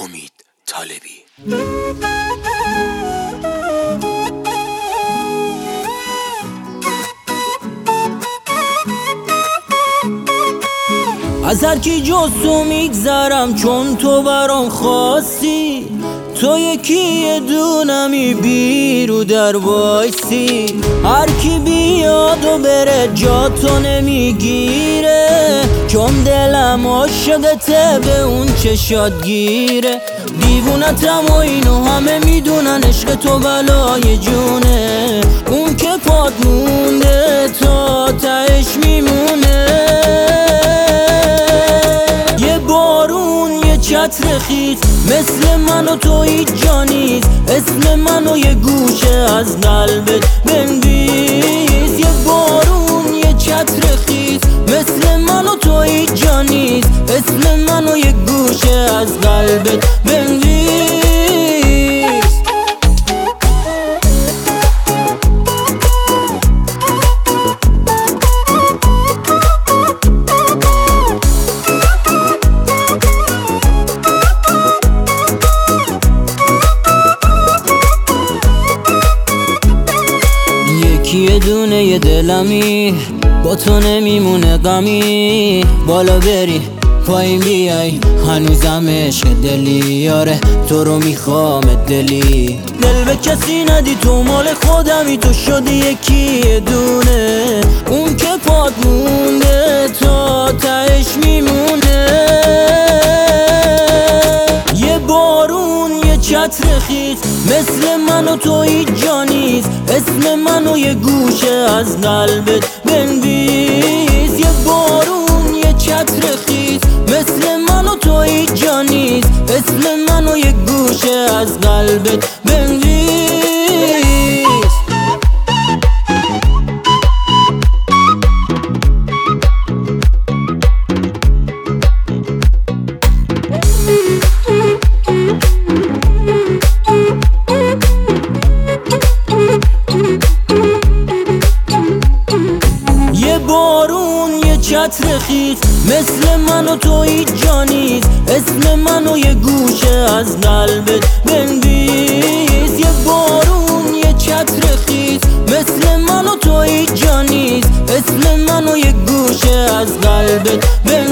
امید طالبی. از هر کی جز تو میگذرم چون تو برام خواستی، تو یکی دونمی بیرو در وایسی. هر کی بیاد و بره جا تو نمیگیره، چون دلم عاشقته به اون چشات گیره. دیوونتم و اینو همه میدونن، عشق تو بلای جونه. اون که پاد مونده تا تهش میمونه. یه بارون یه چتر خیس مثل من و تو هیچ جا نیست. اسم منو یه گوشه از قلبت بنویس. یه بارون یه چتر خیس مثل من و تو هیچ جا نیست. اسم منو یه گوشه از قلبت بنویس. یه دونه یه دلمی با تو نمیمونه غمی. بالا بری پایین بیای هنوزم عشق دلی. آره تو رو میخوام دلی. دل به کسی ندی تو مال خودمی. تو شدی یکی دونه. اون که پاد مونده تا تهش میمونه. یه بارون یه چتر خیس مثل من و تو هیچ جا نیست. اسم منو یه گوشه از قلبت بنویس. یه بارون یه چتر خیس مثل من و تو هیچ جا نیست. اسم منو یه گوشه از قلبت بنویس. چتر خیس مثل من و تو هیچ جا نیست. اسم منو یه گوشه از قلبت بنویس. یه بارون یه چتر خیس مثل من و تو هیچ جا نیست. اسم منو یه گوشه از قلبت بنویس.